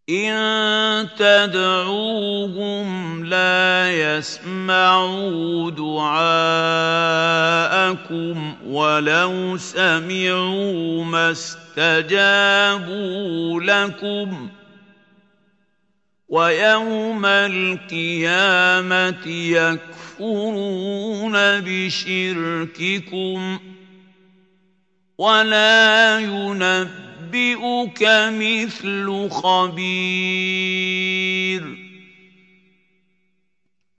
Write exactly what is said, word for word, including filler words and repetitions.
إن تدعوهم لا يسمعوا دعاءكم ولو سمعوا ما استجابوا لكم ويوم القيامة يكفرون بشرككم ولا ينبئك مثل خبير.